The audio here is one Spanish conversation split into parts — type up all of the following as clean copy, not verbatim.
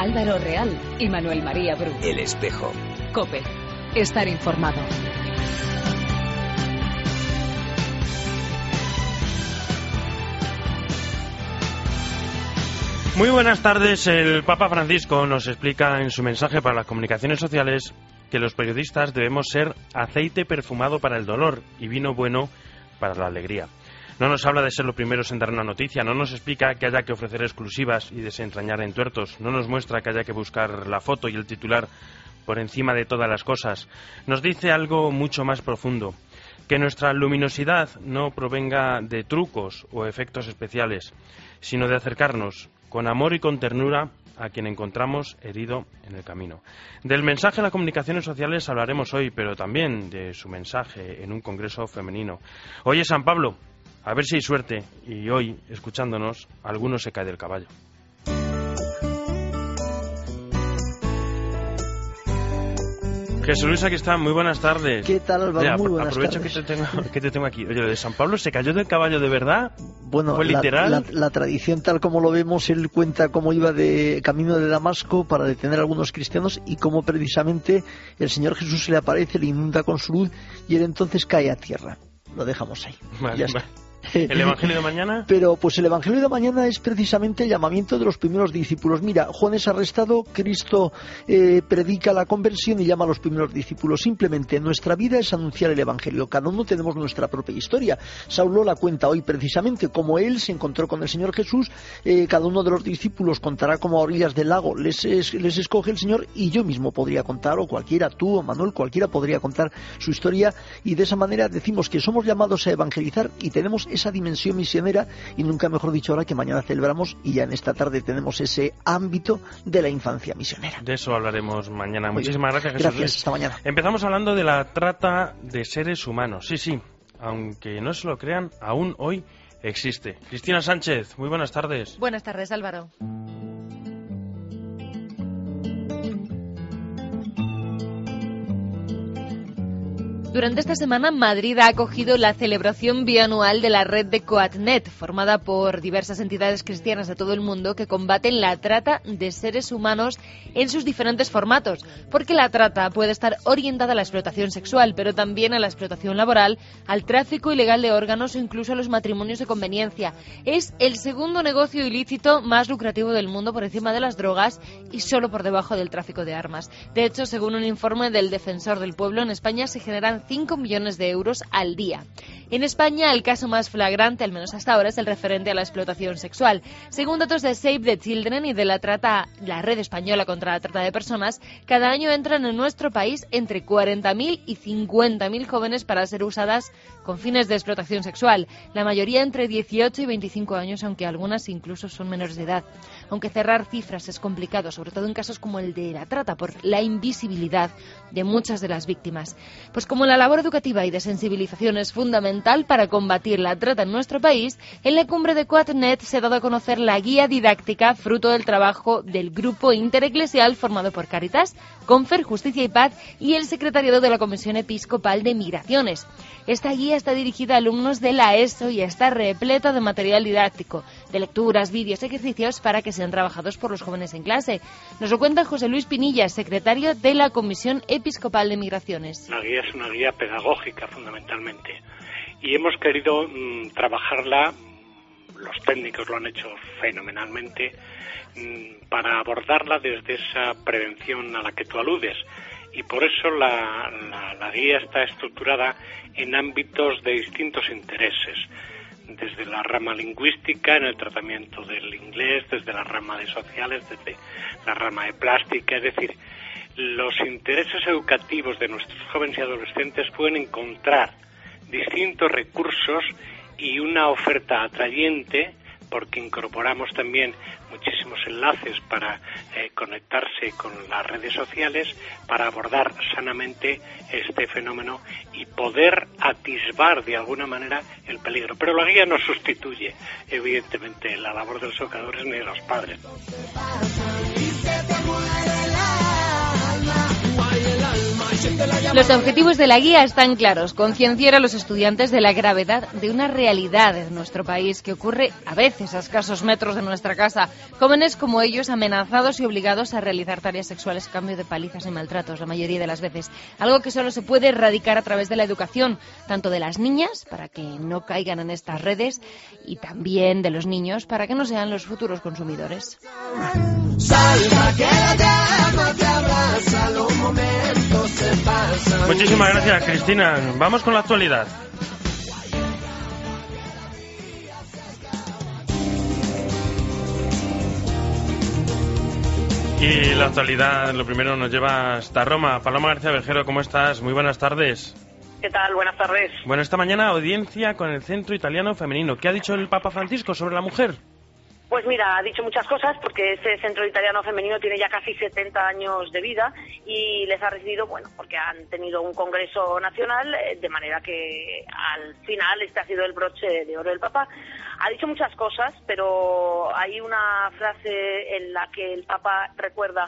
Álvaro Real y Manuel María Bru. El Espejo. COPE. Estar informado. Muy buenas tardes. El Papa Francisco nos explica en su mensaje para las comunicaciones sociales que los periodistas debemos ser aceite perfumado para el dolor y vino bueno para la alegría. No nos habla de ser los primeros en dar una noticia, no nos explica que haya que ofrecer exclusivas y desentrañar entuertos, no nos muestra que haya que buscar la foto y el titular por encima de todas las cosas. Nos dice algo mucho más profundo, que nuestra luminosidad no provenga de trucos o efectos especiales, sino de acercarnos con amor y con ternura a quien encontramos herido en el camino. Del mensaje de las comunicaciones sociales hablaremos hoy, pero también de su mensaje en un congreso femenino. Hoy es San Pablo. A ver si hay suerte y hoy, escuchándonos, alguno se cae del caballo. Jesús Luis, aquí está. Muy buenas tardes. ¿Qué tal, Álvaro? Muy buenas tardes. Aprovecho que te tengo aquí. Oye, ¿lo de San Pablo se cayó del caballo de verdad? Bueno, ¿fue literal? La tradición, tal como lo vemos, él cuenta cómo iba de camino de Damasco para detener a algunos cristianos y cómo precisamente el Señor Jesús se le aparece, le inunda con su luz y él entonces cae a tierra. Lo dejamos ahí. Vale, ya está. ¿El Evangelio de mañana? Pero pues el Evangelio de mañana es precisamente el llamamiento de los primeros discípulos. Mira, Juan es arrestado, Cristo predica la conversión y llama a los primeros discípulos. Simplemente nuestra vida es anunciar el Evangelio. Cada uno tenemos nuestra propia historia. Saulo la cuenta hoy precisamente como él se encontró con el Señor Jesús. Cada uno de los discípulos contará como a orillas del lago les escoge el Señor, y yo mismo podría contar, o cualquiera, tú o Manuel, cualquiera podría contar su historia, y de esa manera decimos que somos llamados a evangelizar y tenemos esa dimensión misionera, y nunca mejor dicho ahora que mañana celebramos y ya en esta tarde tenemos ese ámbito de la infancia misionera. De eso hablaremos mañana. Muchísimas gracias, Jesús. Gracias, hasta mañana. Empezamos hablando de la trata de seres humanos. Sí, aunque no se lo crean, aún hoy existe. Cristina Sánchez, muy buenas tardes. Buenas tardes, Álvaro. Durante esta semana, Madrid ha acogido la celebración bianual de la red de Coatnet, formada por diversas entidades cristianas de todo el mundo que combaten la trata de seres humanos en sus diferentes formatos, porque la trata puede estar orientada a la explotación sexual, pero también a la explotación laboral, al tráfico ilegal de órganos o incluso a los matrimonios de conveniencia. Es el segundo negocio ilícito más lucrativo del mundo por encima de las drogas y solo por debajo del tráfico de armas. De hecho, según un informe del Defensor del Pueblo, en España se generan 5 millones de euros al día. En España, el caso más flagrante, al menos hasta ahora, es el referente a la explotación sexual. Según datos de Save the Children y de la Red Española contra la Trata de Personas, cada año entran en nuestro país entre 40.000 y 50.000 jóvenes para ser usadas con fines de explotación sexual, la mayoría entre 18 y 25 años, aunque algunas incluso son menores de edad. Aunque cerrar cifras es complicado, sobre todo en casos como el de la trata, por la invisibilidad de muchas de las víctimas. Pues como la labor educativa y de sensibilización es fundamental para combatir la trata en nuestro país, en la cumbre de Coatnet se ha dado a conocer la guía didáctica fruto del trabajo del grupo intereclesial formado por Cáritas, Confer, Justicia y Paz y el secretariado de la Comisión Episcopal de Migraciones. Esta guía está dirigida a alumnos de la ESO y está repleta de material didáctico, de lecturas, vídeos, ejercicios para que sean trabajados por los jóvenes en clase. Nos lo cuenta José Luis Pinilla, secretario de la Comisión Episcopal de Migraciones. La guía es una guía pedagógica fundamentalmente y hemos querido trabajarla, los técnicos lo han hecho fenomenalmente, para abordarla desde esa prevención a la que tú aludes. Y por eso la guía está estructurada en ámbitos de distintos intereses, desde la rama lingüística, en el tratamiento del inglés, desde la rama de sociales, desde la rama de plástica, es decir, los intereses educativos de nuestros jóvenes y adolescentes pueden encontrar distintos recursos y una oferta atrayente, porque incorporamos también muchísimos enlaces para conectarse con las redes sociales, para abordar sanamente este fenómeno y poder atisbar de alguna manera el peligro. Pero la guía no sustituye, evidentemente, la labor de los educadores ni de los padres. Siente la Los objetivos de la guía están claros: concienciar a los estudiantes de la gravedad de una realidad en nuestro país que ocurre a veces a escasos metros de nuestra casa. Jóvenes como ellos amenazados y obligados a realizar tareas sexuales a cambio de palizas y maltratos, la mayoría de las veces. Algo que solo se puede erradicar a través de la educación, tanto de las niñas, para que no caigan en estas redes, y también de los niños, para que no sean los futuros consumidores. Muchísimas gracias, Cristina. Vamos con la actualidad. Y la actualidad, lo primero, nos lleva hasta Roma. Paloma García Vejero, ¿cómo estás? Muy buenas tardes. ¿Qué tal? Buenas tardes. Bueno, esta mañana audiencia con el Centro Italiano Femenino. ¿Qué ha dicho el Papa Francisco sobre la mujer? Pues mira, ha dicho muchas cosas porque este Centro Italiano Femenino tiene ya casi 70 años de vida y les ha recibido, bueno, porque han tenido un congreso nacional, de manera que al final este ha sido el broche de oro del Papa. Ha dicho muchas cosas, pero hay una frase en la que el Papa recuerda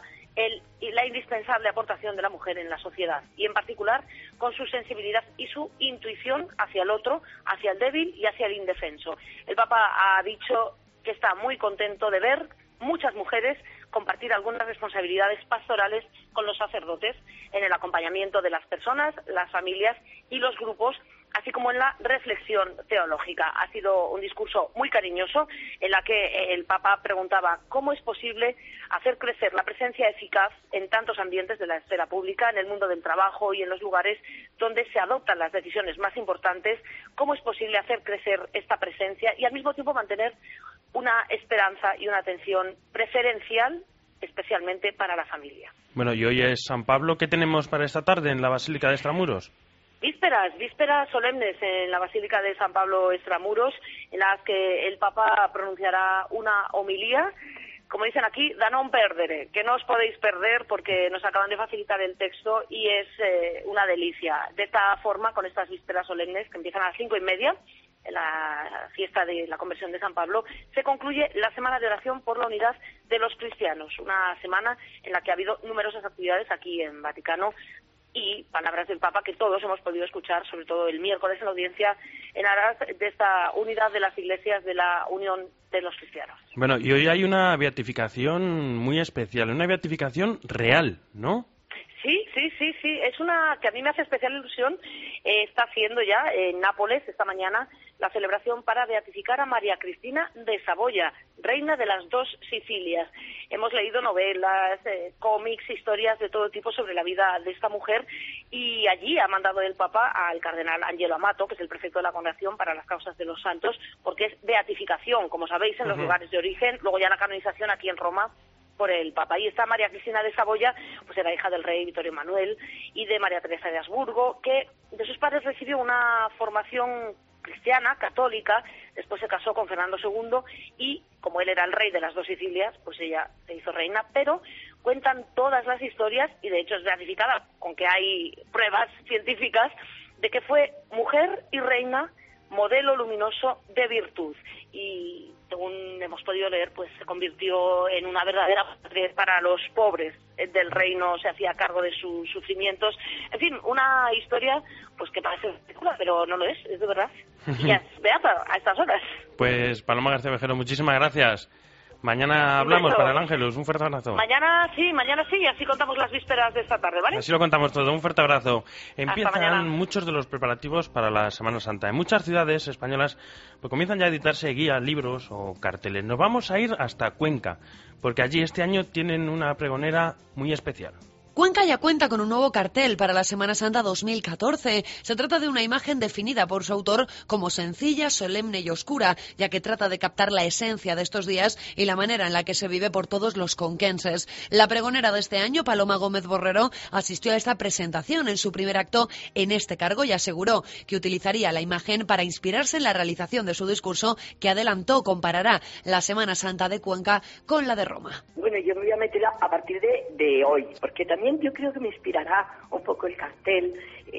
la indispensable aportación de la mujer en la sociedad, y en particular con su sensibilidad y su intuición hacia el otro, hacia el débil y hacia el indefenso. El Papa ha dicho que está muy contento de ver muchas mujeres compartir algunas responsabilidades pastorales con los sacerdotes en el acompañamiento de las personas, las familias y los grupos, así como en la reflexión teológica. Ha sido un discurso muy cariñoso en la que el Papa preguntaba cómo es posible hacer crecer la presencia eficaz en tantos ambientes de la esfera pública, en el mundo del trabajo y en los lugares donde se adoptan las decisiones más importantes, cómo es posible hacer crecer esta presencia y al mismo tiempo mantener una esperanza y una atención preferencial, especialmente para la familia. Bueno, y hoy es San Pablo. ¿Qué tenemos para esta tarde en la Basílica de Extramuros? Vísperas solemnes en la Basílica de San Pablo Extramuros, en las que el Papa pronunciará una homilía, como dicen aquí, da non perdere, que no os podéis perder porque nos acaban de facilitar el texto y es una delicia. De esta forma, con estas vísperas solemnes que empiezan a las 5:30, en la fiesta de la conversión de San Pablo, se concluye la Semana de Oración por la Unidad de los Cristianos, una semana en la que ha habido numerosas actividades aquí en Vaticano y palabras del Papa que todos hemos podido escuchar, sobre todo el miércoles en la audiencia, en aras de esta unidad de las iglesias de la Unión de los Cristianos. Bueno, y hoy hay una beatificación muy especial, una beatificación real, ¿no? Sí, es una que a mí me hace especial ilusión. Está haciendo ya en Nápoles esta mañana la celebración para beatificar a María Cristina de Saboya, reina de las dos Sicilias. Hemos leído novelas, cómics, historias de todo tipo sobre la vida de esta mujer y allí ha mandado el Papa al cardenal Angelo Amato, que es el prefecto de la Congregación para las Causas de los Santos, porque es beatificación, como sabéis, en los lugares de origen, luego ya la canonización aquí en Roma por el Papa. Y está María Cristina de Saboya, pues era hija del rey Vittorio Emanuel y de María Teresa de Habsburgo, que de sus padres recibió una formación cristiana, católica, después se casó con Fernando II y, como él era el rey de las dos Sicilias, pues ella se hizo reina, pero cuentan todas las historias, y de hecho es beatificada, con que hay pruebas científicas, de que fue mujer y reina, modelo luminoso de virtud, y según hemos podido leer, pues se convirtió en una verdadera madre para los pobres del reino, se hacía cargo de sus sufrimientos. En fin, una historia pues que parece ridícula, pero no lo es de verdad. Y ya es beata a estas horas. Pues Paloma García Vejero, muchísimas gracias. Mañana hablamos para el Ángelus. Un fuerte abrazo. Mañana sí, y así contamos las vísperas de esta tarde, ¿vale? Así lo contamos todo. Un fuerte abrazo. Empiezan muchos de los preparativos para la Semana Santa. En muchas ciudades españolas pues comienzan ya a editarse guías, libros o carteles. Nos vamos a ir hasta Cuenca, porque allí este año tienen una pregonera muy especial. Cuenca ya cuenta con un nuevo cartel para la Semana Santa 2014. Se trata de una imagen definida por su autor como sencilla, solemne y oscura, ya que trata de captar la esencia de estos días y la manera en la que se vive por todos los conquenses. La pregonera de este año, Paloma Gómez Borrero, asistió a esta presentación en su primer acto en este cargo y aseguró que utilizaría la imagen para inspirarse en la realización de su discurso, que adelantó comparará la Semana Santa de Cuenca con la de Roma. Bueno, yo me voy a meter a partir de hoy, porque también yo creo que me inspirará un poco el cartel,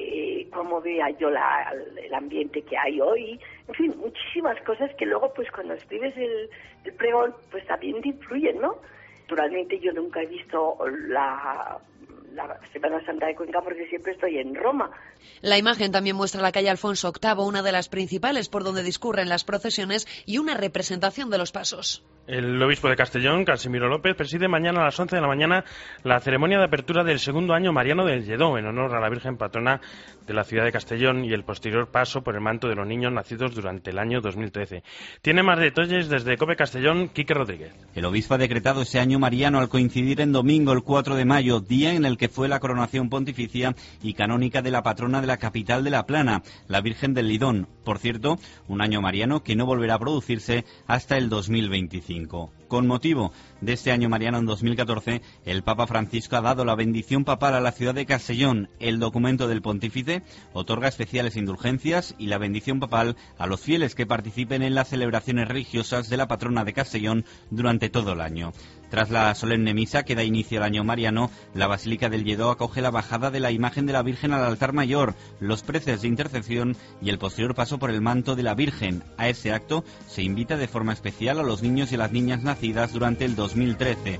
cómo vea yo el ambiente que hay hoy, en fin, muchísimas cosas que luego pues cuando escribes el pregón pues también te influyen, ¿no? Naturalmente yo nunca he visto la la Semana Santa de Cuenca porque siempre estoy en Roma. La imagen también muestra la calle Alfonso VIII, una de las principales por donde discurren las procesiones, y una representación de los pasos. El obispo de Castellón, Casimiro López, preside mañana a las 11 de la mañana la ceremonia de apertura del segundo año mariano del Lledó, en honor a la Virgen Patrona de la ciudad de Castellón, y el posterior paso por el manto de los niños nacidos durante el año 2013. Tiene más detalles desde COPE Castellón, Quique Rodríguez. El obispo ha decretado ese año mariano al coincidir en domingo, el 4 de mayo, día en el que fue la coronación pontificia y canónica de la patrona de la capital de La Plana, la Virgen del Lidón. Por cierto, un año mariano que no volverá a producirse hasta el 2025. Con motivo de este año mariano en 2014, el Papa Francisco ha dado la bendición papal a la ciudad de Castellón. El documento del pontífice otorga especiales indulgencias y la bendición papal a los fieles que participen en las celebraciones religiosas de la patrona de Castellón durante todo el año. Tras la solemne misa que da inicio al año mariano, la Basílica del Lledó acoge la bajada de la imagen de la Virgen al altar mayor, los preces de intercesión y el posterior paso por el manto de la Virgen. A ese acto se invita de forma especial a los niños y las niñas nacidas durante el 2013.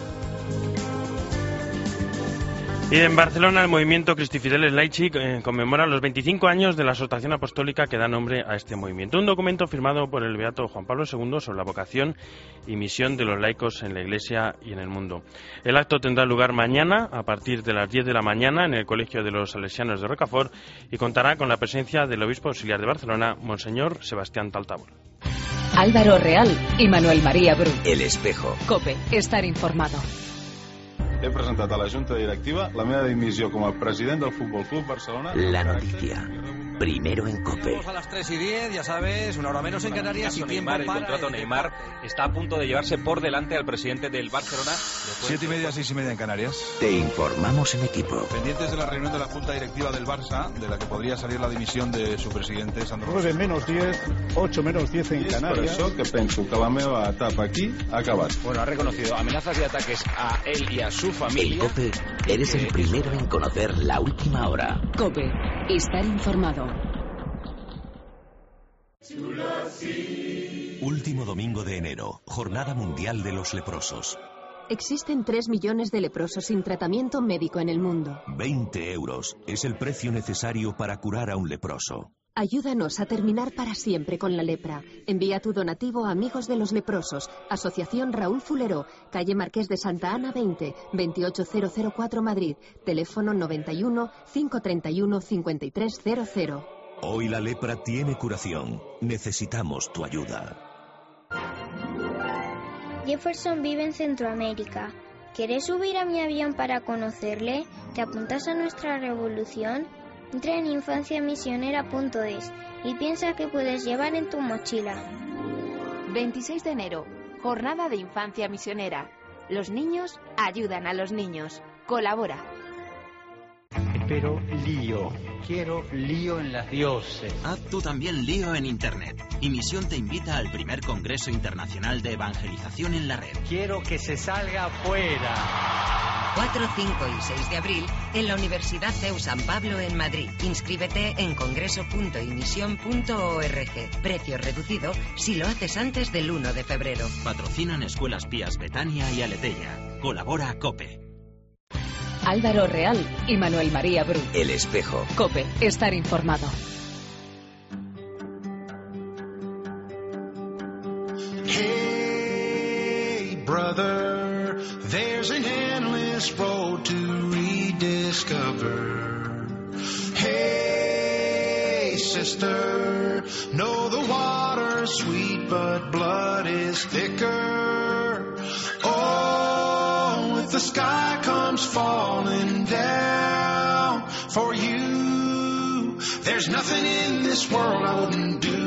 Y en Barcelona el movimiento Cristi Fideles Laici conmemora los 25 años de la exhortación apostólica que da nombre a este movimiento. Un documento firmado por el beato Juan Pablo II sobre la vocación y misión de los laicos en la Iglesia y en el mundo. El acto tendrá lugar mañana a partir de las 10 de la mañana en el Colegio de los Salesianos de Rocafort y contará con la presencia del obispo auxiliar de Barcelona, Monseñor Sebastián Taltábol. Álvaro Real y Manuel María Bru. El Espejo. COPE. Estar informado. He presentat a la Junta Directiva la meva dimissió com a president del Fútbol Club Barcelona. La noticia. Primero en COPE. A las 3:10, ya sabes, una hora menos en Canarias y tiempo Neymar, el contrato Neymar está a punto de llevarse por delante al presidente del Barcelona. 7:30, 6:30 en Canarias. Te informamos en equipo. Pendientes de la reunión de la Junta Directiva del Barça, de la que podría salir la dimisión de su presidente, Sandro. 9 menos 10, 8 menos 10 en Canarias. Per això que penso que la meva etapa aquí ha acabat. Bueno, ha reconocido amenazas y ataques a él y a su familia. En COPE eres el primero en conocer la última hora. COPE. Estar informado. Último domingo de enero, Jornada Mundial de los Leprosos. Existen 3 millones de leprosos sin tratamiento médico en el mundo. 20 euros es el precio necesario para curar a un leproso. Ayúdanos a terminar para siempre con la lepra. Envía tu donativo a Amigos de los Leprosos, Asociación Raúl Fuleró, calle Marqués de Santa Ana 20, 28004 Madrid, teléfono 91 531 5300. Hoy la lepra tiene curación. Necesitamos tu ayuda. Jefferson vive en Centroamérica. ¿Quieres subir a mi avión para conocerle? ¿Te apuntas a nuestra revolución? Entra en infanciamisionera.es y piensa que puedes llevar en tu mochila. 26 de enero, Jornada de Infancia Misionera. Los niños ayudan a los niños. Colabora. Pero lío. Quiero lío en las dioses. Haz tú también lío en Internet. Y Misión te invita al primer Congreso Internacional de Evangelización en la Red. Quiero que se salga afuera. 4, 5 y 6 de abril en la Universidad CEU San Pablo en Madrid. Inscríbete en congreso.imisión.org. Precio reducido si lo haces antes del 1 de febrero. Patrocinan Escuelas Pías Betania y Aletella. Colabora COPE. Álvaro Real y Manuel María Bru. El Espejo. COPE. Estar informado. Hey, brother, there's an endless road to rediscover. Hey, sister, know the water's sweet, but blood is thicker. Oh, if the sky comes falling down for you, there's nothing in this world I wouldn't do.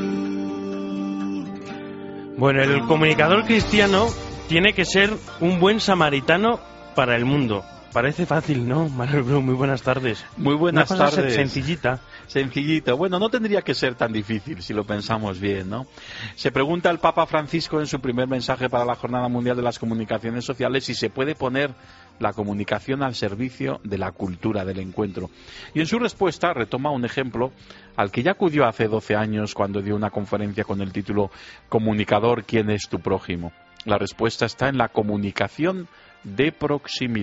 Bueno, el comunicador cristiano tiene que ser un buen samaritano para el mundo. Parece fácil, ¿no? Manuel Bru, muy buenas tardes. Muy buenas tardes. Sencillita. Sencillita. Bueno, no tendría que ser tan difícil si lo pensamos bien, ¿no? Se pregunta el Papa Francisco en su primer mensaje para la Jornada Mundial de las Comunicaciones Sociales si se puede poner la comunicación al servicio de la cultura del encuentro. Y en su respuesta retoma un ejemplo al que ya acudió hace 12 años cuando dio una conferencia con el título Comunicador, ¿quién es tu prójimo? La respuesta está en la comunicación de proximidad.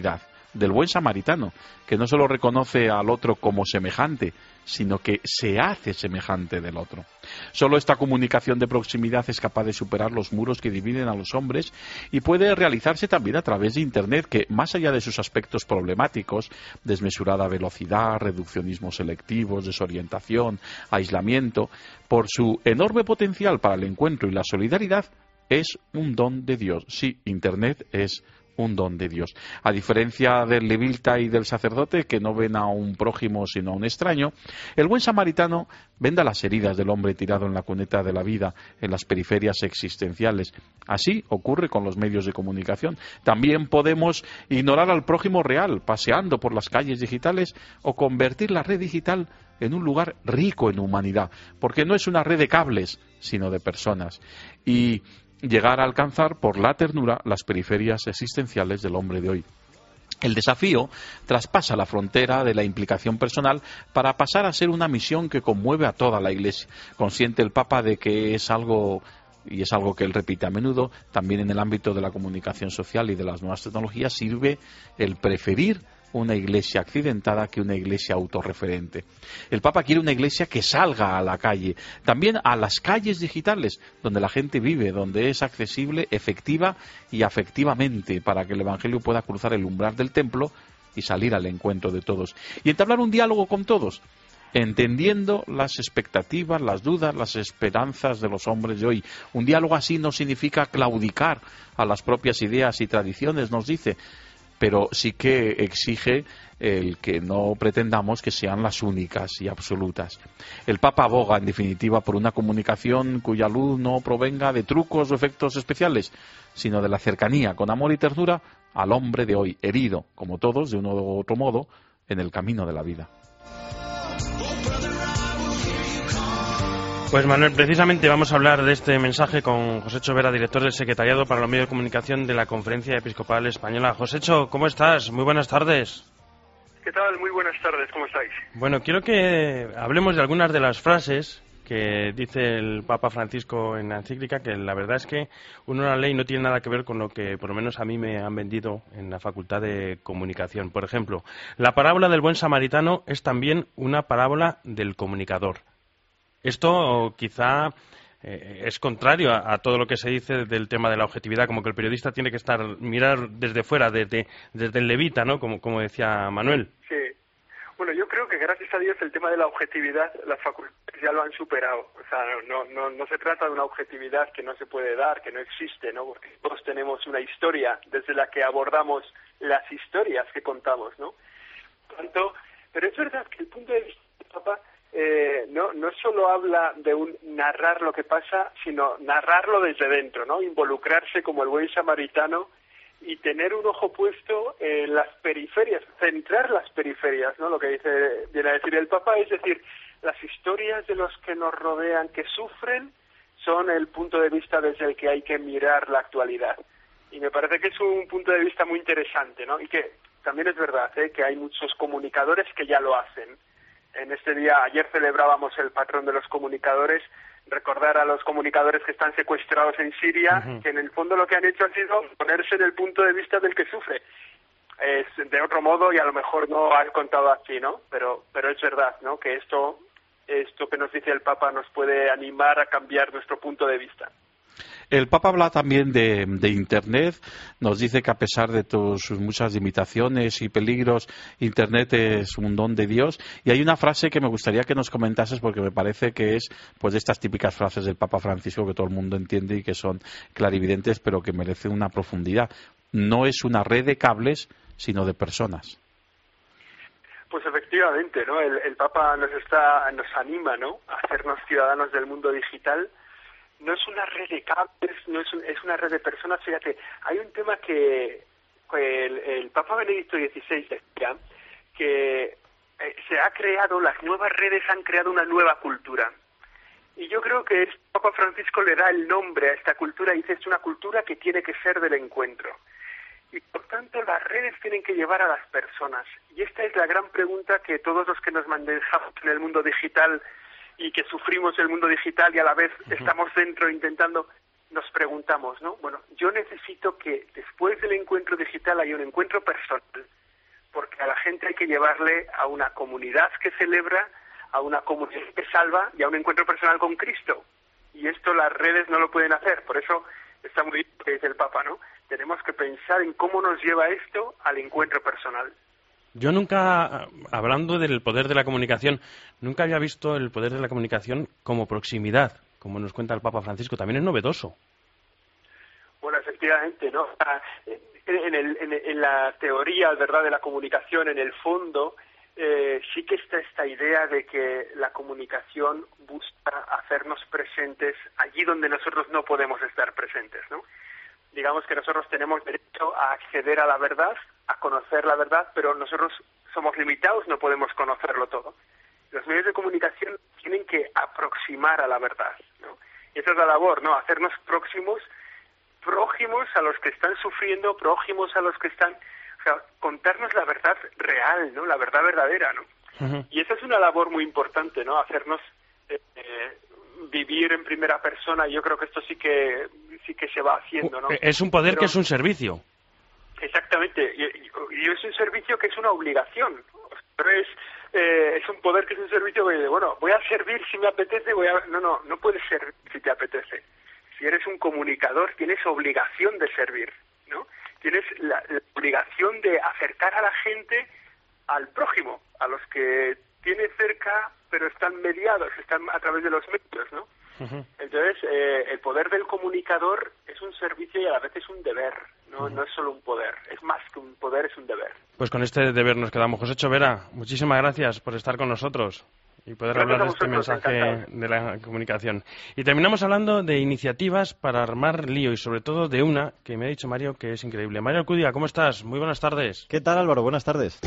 del buen samaritano, que no solo reconoce al otro como semejante, sino que se hace semejante del otro. Solo esta comunicación de proximidad es capaz de superar los muros que dividen a los hombres y puede realizarse también a través de Internet, que más allá de sus aspectos problemáticos, desmesurada velocidad, reduccionismo selectivo, desorientación, aislamiento, por su enorme potencial para el encuentro y la solidaridad, es un don de Dios. Sí, Internet es un don de Dios. A diferencia del levita y del sacerdote, que no ven a un prójimo sino a un extraño, el buen samaritano venda las heridas del hombre tirado en la cuneta de la vida, en las periferias existenciales. Así ocurre con los medios de comunicación. También podemos ignorar al prójimo real, paseando por las calles digitales, o convertir la red digital en un lugar rico en humanidad, porque no es una red de cables, sino de personas. Y llegar a alcanzar por la ternura las periferias existenciales del hombre de hoy. El desafío traspasa la frontera de la implicación personal para pasar a ser una misión que conmueve a toda la Iglesia. Consciente el Papa de que es algo, y es algo que él repite a menudo, también en el ámbito de la comunicación social y de las nuevas tecnologías, sirve el preferir una iglesia accidentada que una iglesia autorreferente. El Papa quiere una iglesia que salga a la calle, también a las calles digitales, donde la gente vive, donde es accesible, efectiva y afectivamente, para que el Evangelio pueda cruzar el umbral del templo y salir al encuentro de todos. Y entablar un diálogo con todos, entendiendo las expectativas, las dudas, las esperanzas de los hombres de hoy. Un diálogo así no significa claudicar a las propias ideas y tradiciones, nos dice, pero sí que exige el que no pretendamos que sean las únicas y absolutas. El Papa aboga, en definitiva, por una comunicación cuya luz no provenga de trucos o efectos especiales, sino de la cercanía, con amor y ternura, al hombre de hoy, herido, como todos, de uno u otro modo, en el camino de la vida. Pues Manuel, precisamente vamos a hablar de este mensaje con Josécho Vera, director del Secretariado para los Medios de Comunicación de la Conferencia Episcopal Española. Josécho, ¿cómo estás? Muy buenas tardes. ¿Qué tal? Muy buenas tardes, ¿cómo estáis? Bueno, quiero que hablemos de algunas de las frases que dice el Papa Francisco en la encíclica, que la verdad es que uno la ley no tiene nada que ver con lo que por lo menos a mí me han vendido en la Facultad de Comunicación. Por ejemplo, la parábola del buen samaritano es también una parábola del comunicador. Esto quizá es contrario a todo lo que se dice del tema de la objetividad, como que el periodista tiene que mirar desde fuera, desde el levita, ¿no? Como decía Manuel. Sí. Bueno, yo creo que gracias a Dios el tema de la objetividad las facultades ya lo han superado. O sea, no se trata de una objetividad que no se puede dar, que no existe, ¿no? Porque todos tenemos una historia desde la que abordamos las historias que contamos, ¿no? Pero es verdad que el punto de vista del Papa no solo habla de un narrar lo que pasa, sino narrarlo desde dentro, ¿no? Involucrarse como el buen samaritano y tener un ojo puesto en las periferias, centrar las periferias, ¿no? Lo que viene a decir el Papa, es decir, las historias de los que nos rodean, que sufren, son el punto de vista desde el que hay que mirar la actualidad. Y me parece que es un punto de vista muy interesante, ¿no? Y que también es verdad, que hay muchos comunicadores que ya lo hacen. En este día, ayer celebrábamos el patrón de los comunicadores, recordar a los comunicadores que están secuestrados en Siria, que en el fondo lo que han hecho ha sido ponerse en el punto de vista del que sufre. Es de otro modo, y a lo mejor no has contado así, ¿no? Pero es verdad, ¿no? Que esto que nos dice el Papa nos puede animar a cambiar nuestro punto de vista. El Papa habla también de Internet, nos dice que a pesar de sus muchas limitaciones y peligros, Internet es un don de Dios. Y hay una frase que me gustaría que nos comentases porque me parece que es pues de estas típicas frases del Papa Francisco que todo el mundo entiende y que son clarividentes, pero que merecen una profundidad. No es una red de cables, sino de personas. Pues efectivamente, ¿no? El Papa nos anima, ¿no? A hacernos ciudadanos del mundo digital. No es una red de cables, es una red de personas. Fíjate, hay un tema que el Papa Benedicto XVI decía, que las nuevas redes han creado una nueva cultura. Y yo creo que el Papa Francisco le da el nombre a esta cultura y dice, es una cultura que tiene que ser del encuentro. Y por tanto las redes tienen que llevar a las personas. Y esta es la gran pregunta que todos los que nos manejamos en el mundo digital y que sufrimos el mundo digital y a la vez estamos dentro intentando, nos preguntamos, ¿no? Bueno, yo necesito que después del encuentro digital haya un encuentro personal porque a la gente hay que llevarle a una comunidad que celebra, a una comunidad que salva y a un encuentro personal con Cristo. Y esto las redes no lo pueden hacer, por eso está muy bien lo que dice el Papa, ¿no? Tenemos que pensar en cómo nos lleva esto al encuentro personal. Yo nunca, hablando del poder de la comunicación, nunca había visto el poder de la comunicación como proximidad, como nos cuenta el Papa Francisco. También es novedoso. Bueno, efectivamente, ¿no? En la teoría, ¿verdad?, de la comunicación, en el fondo, sí que está esta idea de que la comunicación busca hacernos presentes allí donde nosotros no podemos estar presentes, ¿no? Digamos que nosotros tenemos derecho a acceder a la verdad, a conocer la verdad, pero nosotros somos limitados, no podemos conocerlo todo. Los medios de comunicación tienen que aproximar a la verdad, ¿no? Y esa es la labor, ¿no? Hacernos próximos a los que están sufriendo, prójimos a los que están... O sea, contarnos la verdad real, ¿no? La verdad verdadera, ¿no? Uh-huh. Y esa es una labor muy importante, ¿no? Hacernos vivir en primera persona. Yo creo que esto sí que se va haciendo, ¿no? Es un poder, pero que es un servicio. Exactamente. Y es un servicio que es una obligación. Pero es un poder que es un servicio que, bueno, voy a servir si me apetece, no puedes servir si te apetece. Si eres un comunicador, tienes obligación de servir, ¿no? Tienes la obligación de acercar a la gente al prójimo, a los que tiene cerca, pero están mediados, están a través de los medios, ¿no? Uh-huh. Entonces, el poder del comunicador es un servicio y a la vez es un deber, ¿no? Uh-huh. No es solo un poder, es más que un poder, es un deber. Pues con este deber nos quedamos. José Chovera, muchísimas gracias por estar con nosotros y poder hablar de este mensaje de la comunicación. Y terminamos hablando de iniciativas para armar lío y sobre todo de una que me ha dicho Mario que es increíble. Mario Alcudia, ¿cómo estás? Muy buenas tardes. ¿Qué tal, Álvaro? Buenas tardes.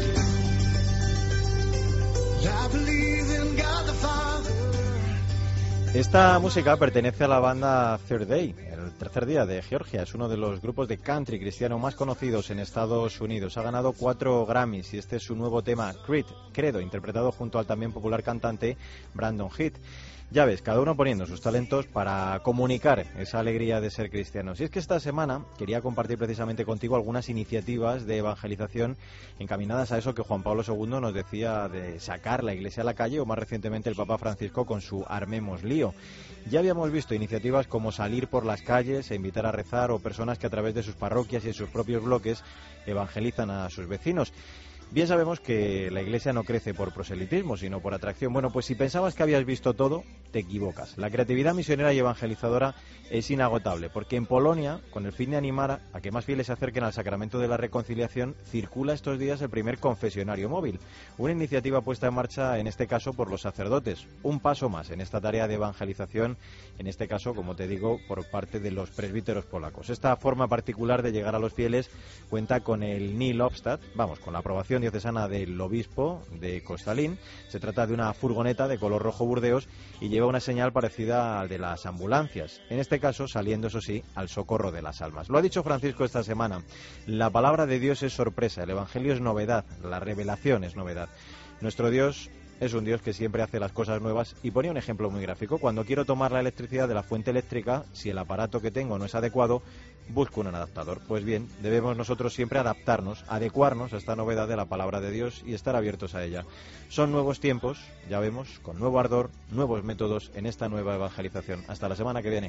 Esta música pertenece a la banda Third Day, el tercer día de Georgia. Es uno de los grupos de country cristiano más conocidos en Estados Unidos. Ha ganado 4 Grammys y este es su nuevo tema, Credo, interpretado junto al también popular cantante Brandon Heath. Ya ves, cada uno poniendo sus talentos para comunicar esa alegría de ser cristianos. Y es que esta semana quería compartir precisamente contigo algunas iniciativas de evangelización encaminadas a eso que Juan Pablo II nos decía de sacar la Iglesia a la calle, o más recientemente el Papa Francisco con su Armemos Lío. Ya habíamos visto iniciativas como salir por las calles e invitar a rezar, o personas que a través de sus parroquias y en sus propios bloques evangelizan a sus vecinos. Bien sabemos que la Iglesia no crece por proselitismo, sino por atracción. Bueno, pues si pensabas que habías visto todo, te equivocas. La creatividad misionera y evangelizadora es inagotable, porque en Polonia, con el fin de animar a que más fieles se acerquen al sacramento de la reconciliación, circula estos días el primer confesionario móvil, una iniciativa puesta en marcha, en este caso, por los sacerdotes. Un paso más en esta tarea de evangelización, en este caso, como te digo, por parte de los presbíteros polacos. Esta forma particular de llegar a los fieles cuenta con el NIL Obstat, con la aprobación diocesana del obispo de Costalín. Se trata de una furgoneta de color rojo burdeos y lleva una señal parecida al de las ambulancias, en este caso saliendo, eso sí, al socorro de las almas. Lo ha dicho Francisco esta semana: la palabra de Dios es sorpresa, el evangelio es novedad, la revelación es novedad. Nuestro Dios es un Dios que siempre hace las cosas nuevas, y ponía un ejemplo muy gráfico. Cuando quiero tomar la electricidad de la fuente eléctrica, si el aparato que tengo no es adecuado, busco un adaptador. Pues bien, debemos nosotros siempre adaptarnos, adecuarnos a esta novedad de la palabra de Dios y estar abiertos a ella. Son nuevos tiempos, ya vemos, con nuevo ardor, nuevos métodos en esta nueva evangelización. Hasta la semana que viene.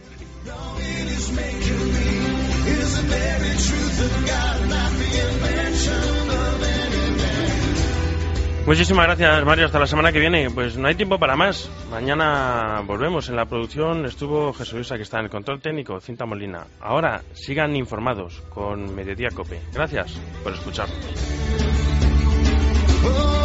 Muchísimas gracias, Mario. Hasta la semana que viene. Pues no hay tiempo para más. Mañana volvemos. En la producción estuvo Jesús Luisa, que está en el control técnico, Cinta Molina. Ahora sigan informados con Mediodía COPE. Gracias por escucharnos.